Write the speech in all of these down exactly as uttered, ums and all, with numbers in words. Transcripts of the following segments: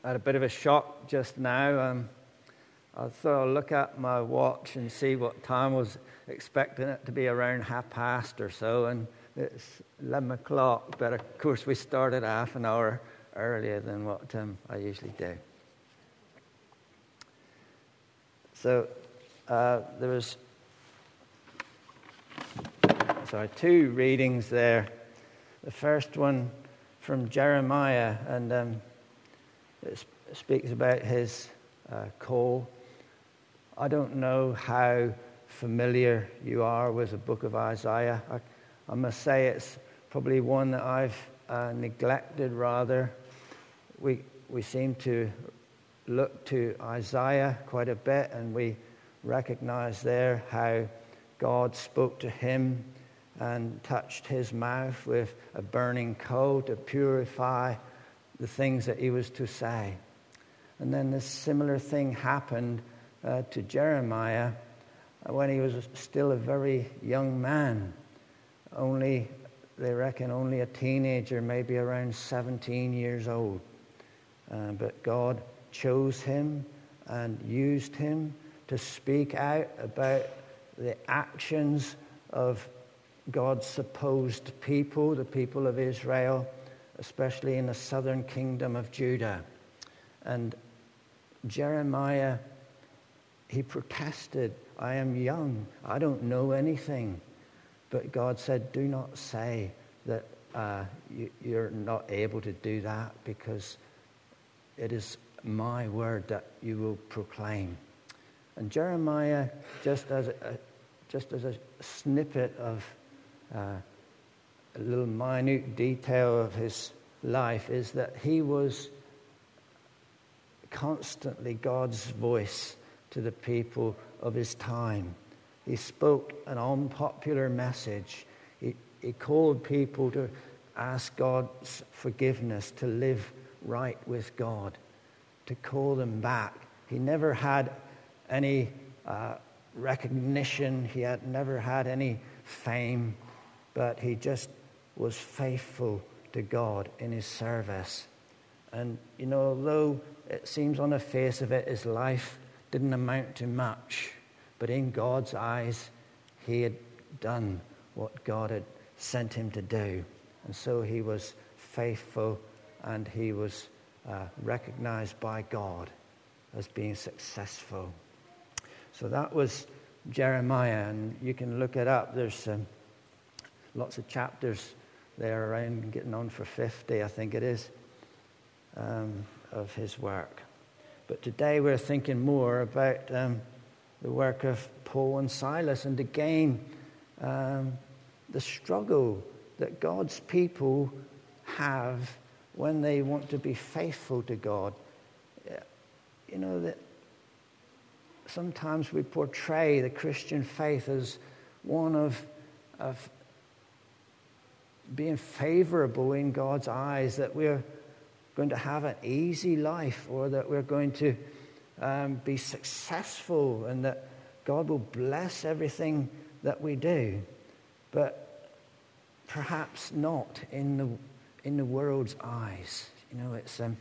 I had a bit of a shock just now. Um, I thought I'd look at my watch and see what time I was expecting it to be, around half past or so, and it's eleven o'clock. But of course, we started half an hour earlier than what um, I usually do. So uh, there was sorry two readings there. The first one from Jeremiah, and um, it speaks about his uh, call. I don't know how familiar you are with the book of Isaiah. I, I must say it's probably one that I've uh, neglected rather. We we seem to look to Isaiah quite a bit, and we recognize there how God spoke to him and touched his mouth with a burning coal to purify the things that he was to say. And then this similar thing happened uh, to Jeremiah when he was still a very young man. Only, they reckon, only a teenager, maybe around seventeen years old. Uh, but God chose him and used him to speak out about the actions of God's supposed people, the people of Israel, especially in the southern kingdom of Judah. And Jeremiah, he protested, I am young, I don't know anything. But God said, do not say that uh, you, you're not able to do that, because it is my word that you will proclaim. And Jeremiah, just as a, just as a snippet of uh, a little minute detail of his life, is that he was constantly God's voice to the people of his time. He spoke an unpopular message. He, he called people to ask God's forgiveness, to live right with God, to call them back. He never had any uh, recognition. He had never had any fame, but he just was faithful to God in his service. And, you know, although it seems on the face of it his life didn't amount to much, but in God's eyes, he had done what God had sent him to do. And so he was faithful, and he was uh, recognized by God as being successful. So that was Jeremiah, and you can look it up. There's um, lots of chapters there around, getting on for fifty, I think it is, um, of his work. But today we're thinking more about um, the work of Paul and Silas, and again, um, the struggle that God's people have when they want to be faithful to God. You know, that sometimes we portray the Christian faith as one of, of being favorable in God's eyes, that we're going to have an easy life, or that we're going to um, be successful, and that God will bless everything that we do. But perhaps not in the in the world's eyes. You know, it's um,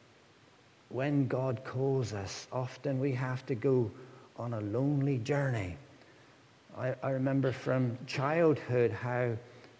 when God calls us, often we have to go on a lonely journey. I, I remember from childhood how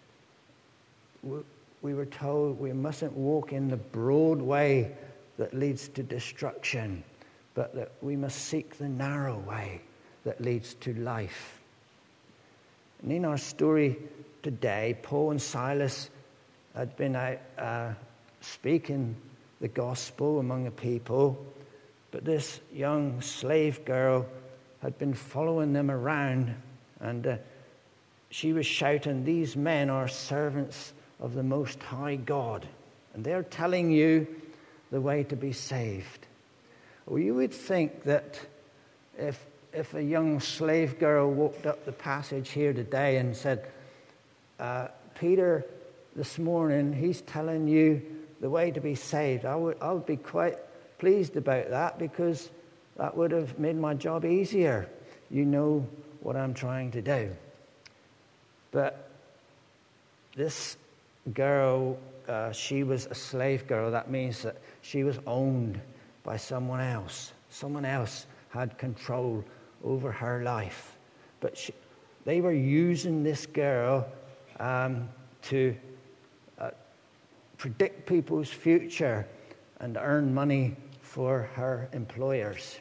we, we were told we mustn't walk in the broad way that leads to destruction, but that we must seek the narrow way that leads to life. And in our story today, Paul and Silas had been out uh, speaking the gospel among the people, but this young slave girl had been following them around, and uh, she was shouting, "These men are servants of the Most High God, and they're telling you the way to be saved." Well, you would think that if if a young slave girl walked up the passage here today and said, uh, Peter, this morning, he's telling you the way to be saved, I would, I would be quite pleased about that, because that would have made my job easier. You know what I'm trying to do. But this girl uh, she was a slave girl. That means that she was owned by someone else. Someone else had control over her life. But she, they were using this girl um, to uh, predict people's future and earn money for her employers.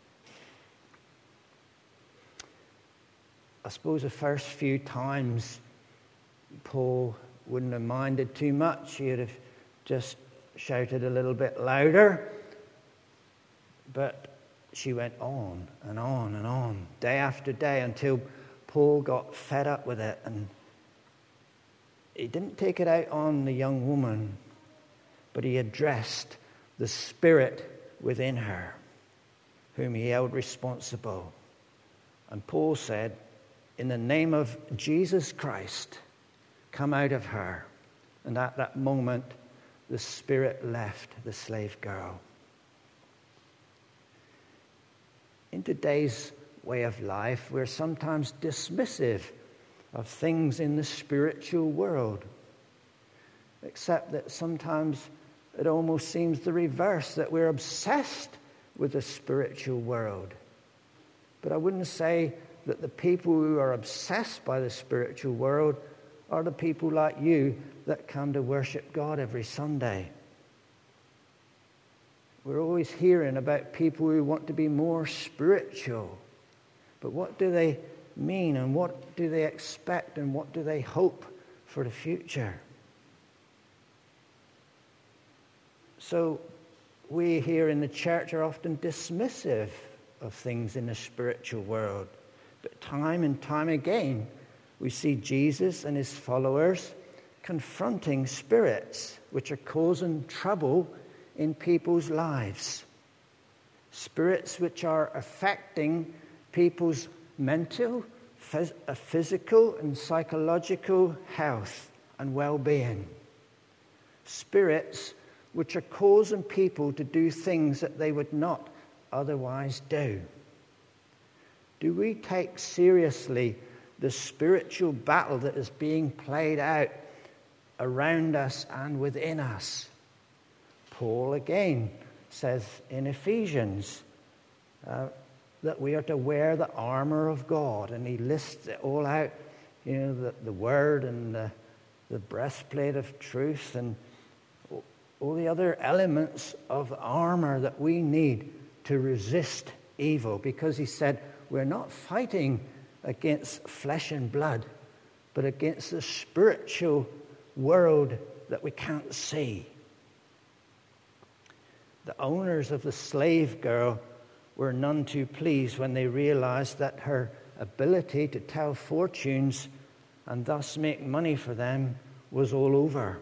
I suppose the first few times Paul wouldn't have minded too much. He would have just shouted a little bit louder. But she went on and on and on, day after day, until Paul got fed up with it. And he didn't take it out on the young woman, but he addressed the spirit within her, whom he held responsible. And Paul said, "In the name of Jesus Christ, come out of her." And at that moment, the spirit left the slave girl. In today's way of life, we're sometimes dismissive of things in the spiritual world, except that sometimes it almost seems the reverse, that we're obsessed with the spiritual world. But I wouldn't say that the people who are obsessed by the spiritual world are the people like you that come to worship God every Sunday. We're always hearing about people who want to be more spiritual. But what do they mean, and what do they expect, and what do they hope for the future? So we here in the church are often dismissive of things in the spiritual world. But time and time again, we see Jesus and his followers confronting spirits which are causing trouble in people's lives. Spirits which are affecting people's mental, phys- physical and psychological health and well-being. Spirits which are causing people to do things that they would not otherwise do. Do we take seriously the spiritual battle that is being played out around us and within us? Paul again says in Ephesians uh, that we are to wear the armor of God, and he lists it all out, you know, the, the word and the, the breastplate of truth and all the other elements of armor that we need to resist evil, because he said we're not fighting against flesh and blood, but against the spiritual world that we can't see. The owners of the slave girl were none too pleased when they realized that her ability to tell fortunes and thus make money for them was all over.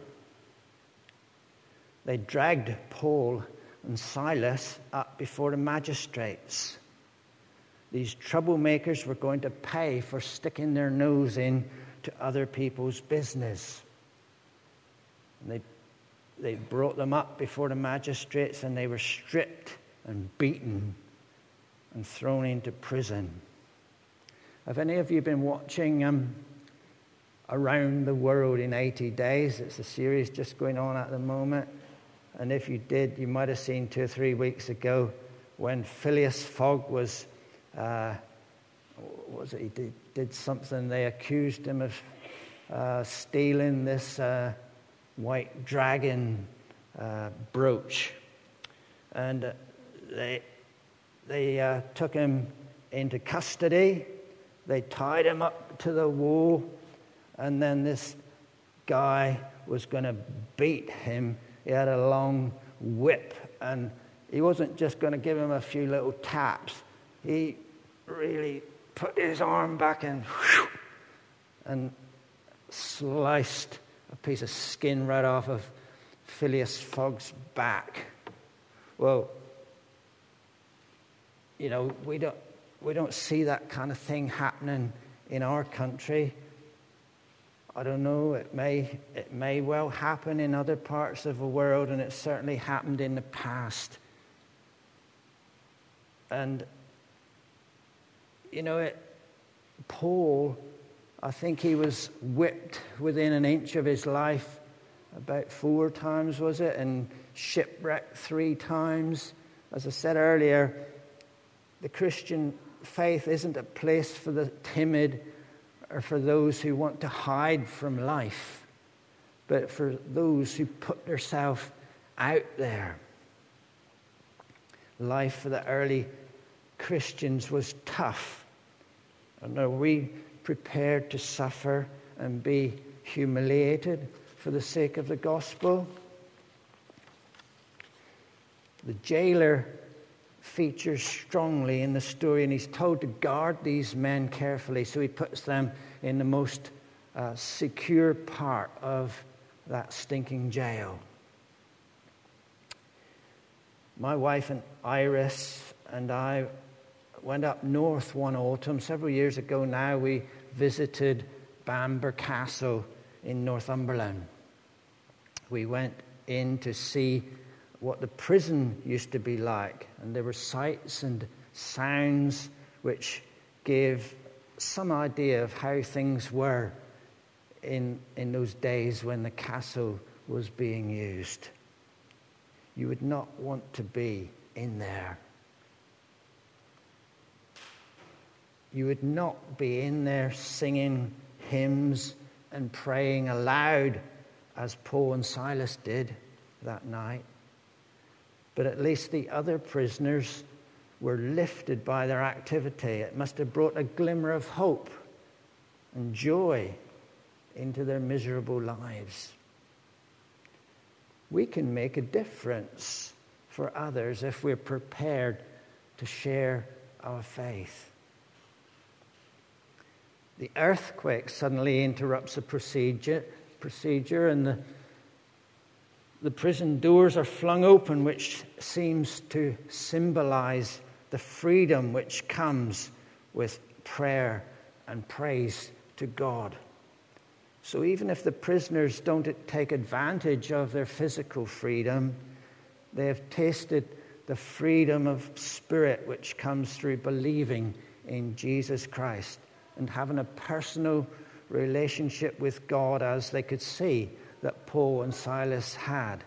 They dragged Paul and Silas up before the magistrates. These troublemakers were going to pay for sticking their nose in to other people's business. And they They brought them up before the magistrates, and they were stripped and beaten and thrown into prison. Have any of you been watching um, Around the World in eighty days? It's a series just going on at the moment. And if you did, you might have seen two or three weeks ago when Phileas Fogg was, uh, what was it, he did, did something, they accused him of uh, stealing this Uh, white dragon uh, brooch, and uh, they they uh, took him into custody. They tied him up to the wall, and then this guy was going to beat him. He had a long whip, and he wasn't just going to give him a few little taps. He really put his arm back and whew, and sliced a piece of skin right off of Phileas Fogg's back. Well, you know, we don't we don't see that kind of thing happening in our country. I don't know, it may it may well happen in other parts of the world, and it certainly happened in the past. And you know, it, Paul, I think he was whipped within an inch of his life about four times, was it? And shipwrecked three times. As I said earlier, the Christian faith isn't a place for the timid or for those who want to hide from life, but for those who put themselves out there. Life for the early Christians was tough. And are we prepared to suffer and be humiliated for the sake of the gospel? The jailer features strongly in the story, and he's told to guard these men carefully, so he puts them in the most uh, secure part of that stinking jail. My wife and Iris and I went up north one autumn. Several years ago now, we visited Bamburgh Castle in Northumberland. We went in to see what the prison used to be like, and there were sights and sounds which gave some idea of how things were in, in those days when the castle was being used. You would not want to be in there. You would not be in there singing hymns and praying aloud as Paul and Silas did that night. But at least the other prisoners were lifted by their activity. It must have brought a glimmer of hope and joy into their miserable lives. We can make a difference for others if we're prepared to share our faith. The earthquake suddenly interrupts the procedure, procedure and the, the prison doors are flung open, which seems to symbolize the freedom which comes with prayer and praise to God. So even if the prisoners don't take advantage of their physical freedom, they have tasted the freedom of spirit which comes through believing in Jesus Christ and having a personal relationship with God, as they could see that Paul and Silas had.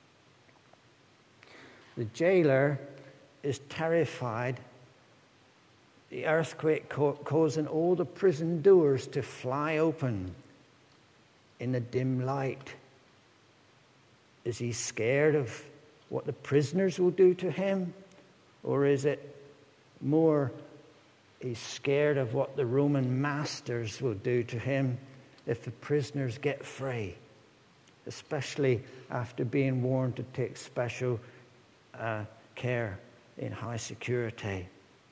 The jailer is terrified, the earthquake causing all the prison doors to fly open in the dim light. Is he scared of what the prisoners will do to him? Or is it more he's scared of what the Roman masters will do to him if the prisoners get free, especially after being warned to take special uh, care in high security?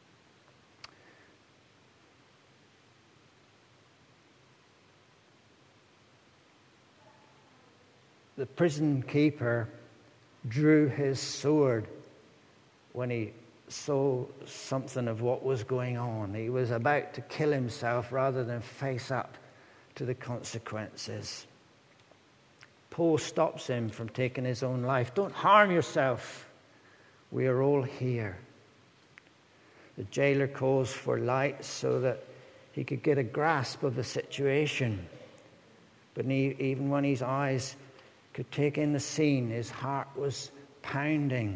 The prison keeper drew his sword when he saw something of what was going on. He was about to kill himself rather than face up to the consequences. Paul stops him from taking his own life. Don't harm yourself. We are all here. The jailer calls for light so that he could get a grasp of the situation. But he, even when his eyes could take in the scene, his heart was pounding.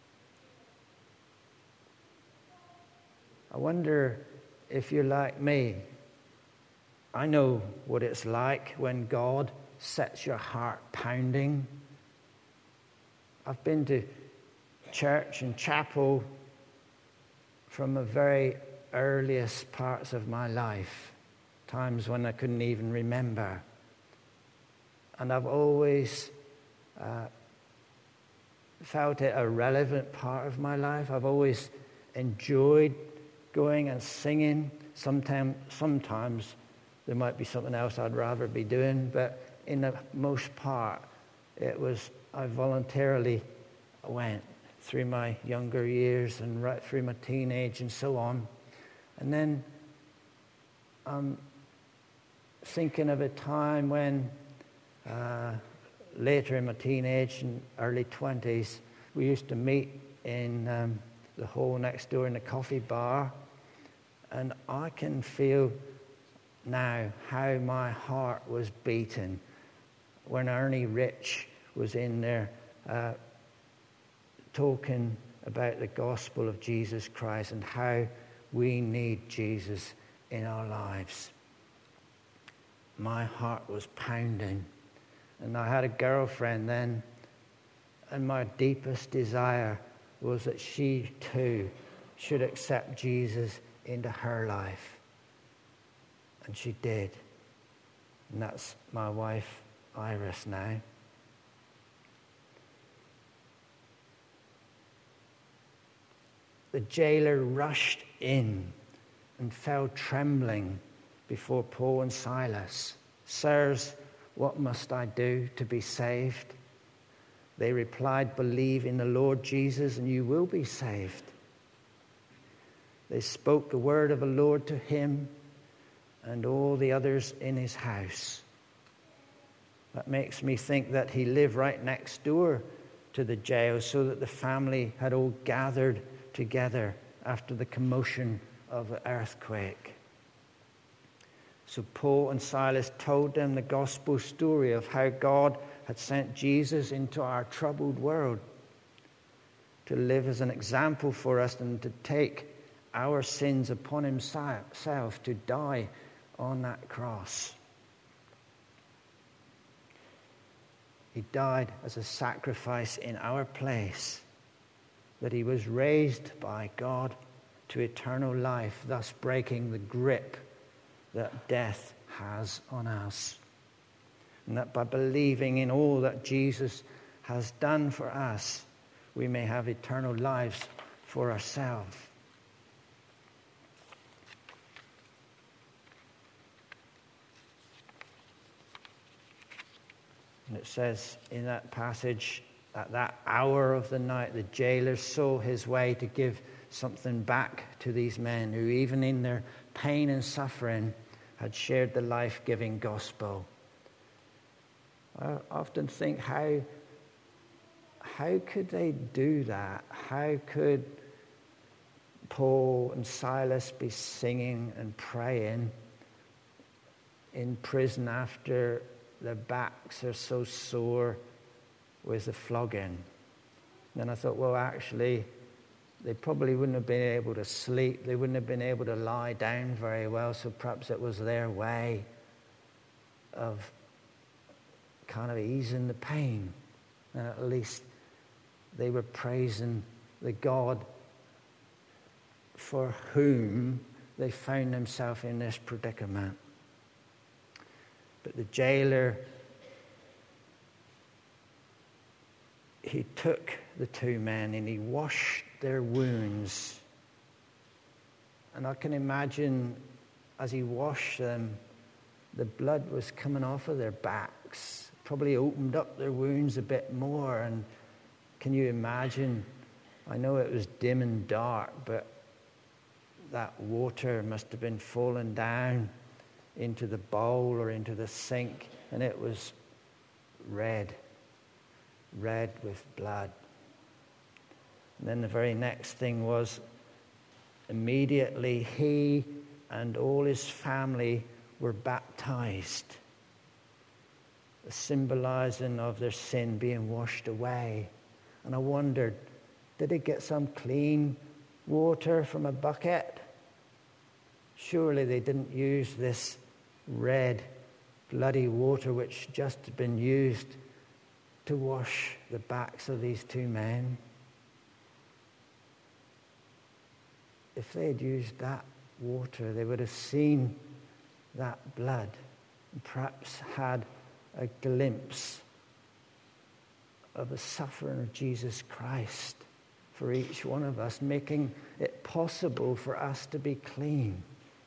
I wonder if you're like me. I know what it's like when God sets your heart pounding. I've been to church and chapel from the very earliest parts of my life, times when I couldn't even remember. And I've always uh, felt it a relevant part of my life. I've always enjoyed going and singing. Sometimes, sometimes there might be something else I'd rather be doing, but in the most part, it was I voluntarily went through my younger years and right through my teenage and so on. And then I'm thinking of a time when uh, later in my teenage and early twenties, we used to meet in um, the hall next door in the coffee bar, and I can feel now how my heart was beating when Ernie Rich was in there uh, talking about the gospel of Jesus Christ and how we need Jesus in our lives. My heart was pounding. And I had a girlfriend then, and my deepest desire was that she too should accept Jesus into her life. And she did. And that's my wife, Iris, now. The jailer rushed in and fell trembling before Paul and Silas. Sirs, what must I do to be saved? They replied, believe in the Lord Jesus and you will be saved. They spoke the word of the Lord to him and all the others in his house. That makes me think that he lived right next door to the jail, so that the family had all gathered together after the commotion of the earthquake. So Paul and Silas told them the gospel story of how God had sent Jesus into our troubled world to live as an example for us and to take our sins upon himself, to die on that cross. He died as a sacrifice in our place, that he was raised by God to eternal life, thus breaking the grip that death has on us. And that by believing in all that Jesus has done for us, we may have eternal lives for ourselves. And it says in that passage, at that hour of the night, the jailer saw his way to give something back to these men who, even in their pain and suffering, had shared the life-giving gospel. I often think, how, how could they do that? How could Paul and Silas be singing and praying in prison after their backs are so sore with the flogging? Then I thought, well, actually, they probably wouldn't have been able to sleep. They wouldn't have been able to lie down very well. So perhaps it was their way of kind of easing the pain. And at least they were praising the God for whom they found themselves in this predicament. But the jailer, he took the two men and he washed their wounds. And I can imagine as he washed them, the blood was coming off of their backs, probably opened up their wounds a bit more. And can you imagine? I know it was dim and dark, but that water must have been falling down into the bowl or into the sink, and it was red, red with blood. And then the very next thing was, immediately he and all his family were baptized, a symbolizing of their sin being washed away. And I wondered, did they get some clean water from a bucket? Surely they didn't use this red, bloody water which just had been used to wash the backs of these two men. If they had used that water, they would have seen that blood and perhaps had a glimpse of the suffering of Jesus Christ for each one of us, making it possible for us to be clean.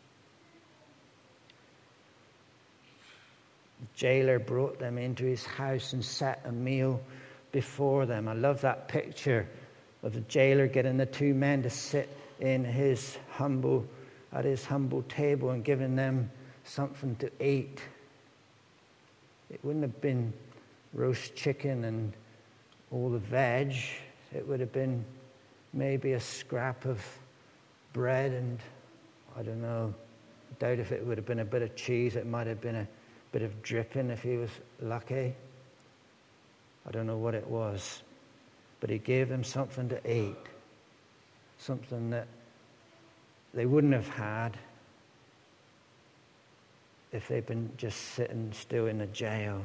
The jailer brought them into his house and set a meal before them. I love that picture of the jailer getting the two men to sit in his humble, at his humble table and giving them something to eat. It wouldn't have been roast chicken and all the veg. It would have been maybe a scrap of bread and, I don't know, I doubt if it would have been a bit of cheese. It might have been a bit of dripping if he was lucky. I don't know what it was, but he gave them something to eat, something that they wouldn't have had if they'd been just sitting still in a jail.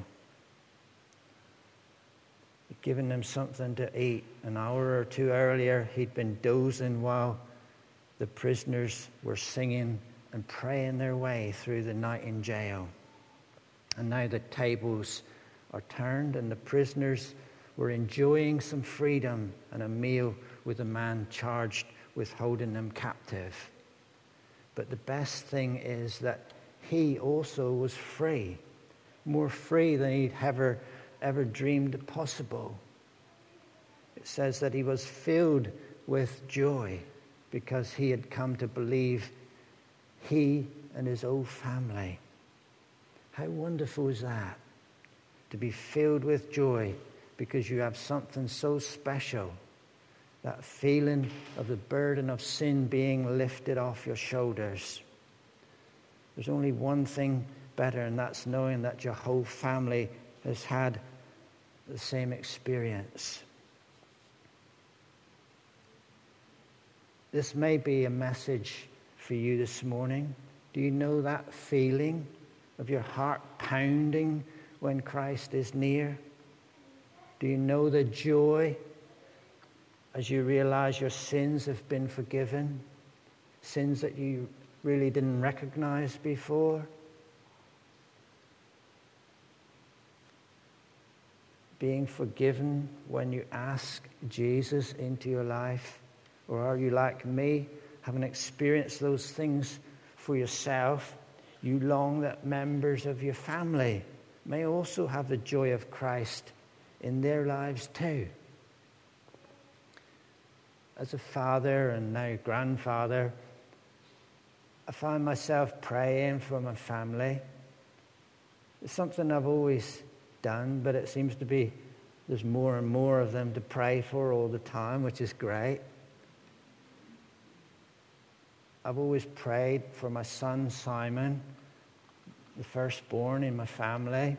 He'd given them something to eat. An hour or two earlier, he'd been dozing while the prisoners were singing and praying their way through the night in jail. And now the tables are turned and the prisoners were enjoying some freedom and a meal with a man charged with holding them captive. But the best thing is that he also was free, more free than he'd ever, ever dreamed possible. It says that he was filled with joy because he had come to believe, he and his whole family. How wonderful is that? To be filled with joy because you have something so special. That feeling of the burden of sin being lifted off your shoulders. There's only one thing better, and that's knowing that your whole family has had the same experience. This may be a message for you this morning. Do you know that feeling of your heart pounding when Christ is near? Do you know the joy as you realize your sins have been forgiven? Sins that you really didn't recognize before? Being forgiven when you ask Jesus into your life? Or are you like me, having experienced those things for yourself, you long that members of your family may also have the joy of Christ in their lives too? As a father and now grandfather, I find myself praying for my family. It's something I've always done, but it seems to be there's more and more of them to pray for all the time, which is great. I've always prayed for my son Simon, the firstborn in my family.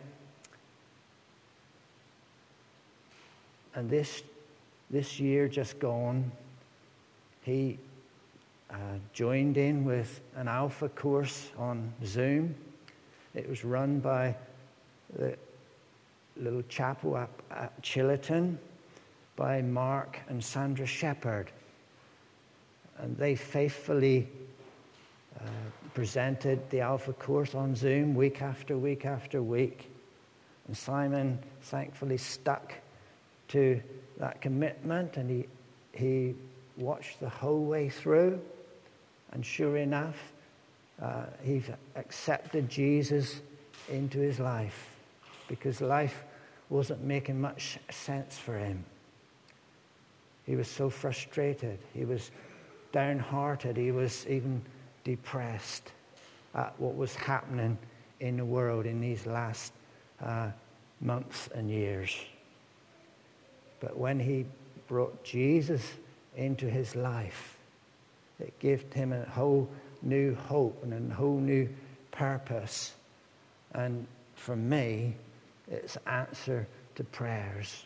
And this this year just gone, he uh, joined in with an Alpha course on Zoom. It was run by the little chapel up at Chillerton by Mark and Sandra Shepherd. And they faithfully uh, presented the Alpha course on Zoom week after week after week. And Simon thankfully stuck to that commitment, and he he watched the whole way through. And sure enough, uh, he accepted Jesus into his life because life wasn't making much sense for him. He was so frustrated. He was downhearted. He was even depressed at what was happening in the world in these last uh, months and years. But when he brought Jesus into his life, it gave him a whole new hope and a whole new purpose. And for me, it's answer to prayers.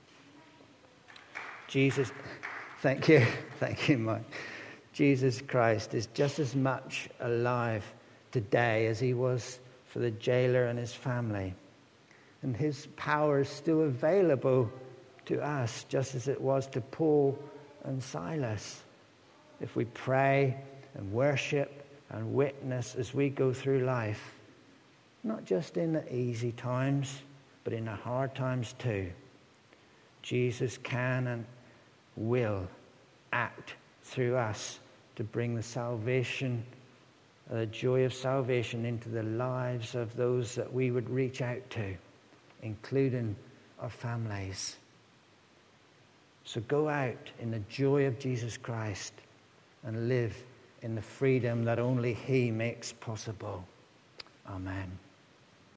Jesus, thank you, thank you, Mike. Jesus Christ is just as much alive today as he was for the jailer and his family. And his power is still available to us, just as it was to Paul and Silas. If we pray and worship and witness as we go through life, not just in the easy times, but in the hard times too, Jesus can and will act through us to bring the salvation, the joy of salvation into the lives of those that we would reach out to, including our families. So go out in the joy of Jesus Christ and live in the freedom that only he makes possible. Amen.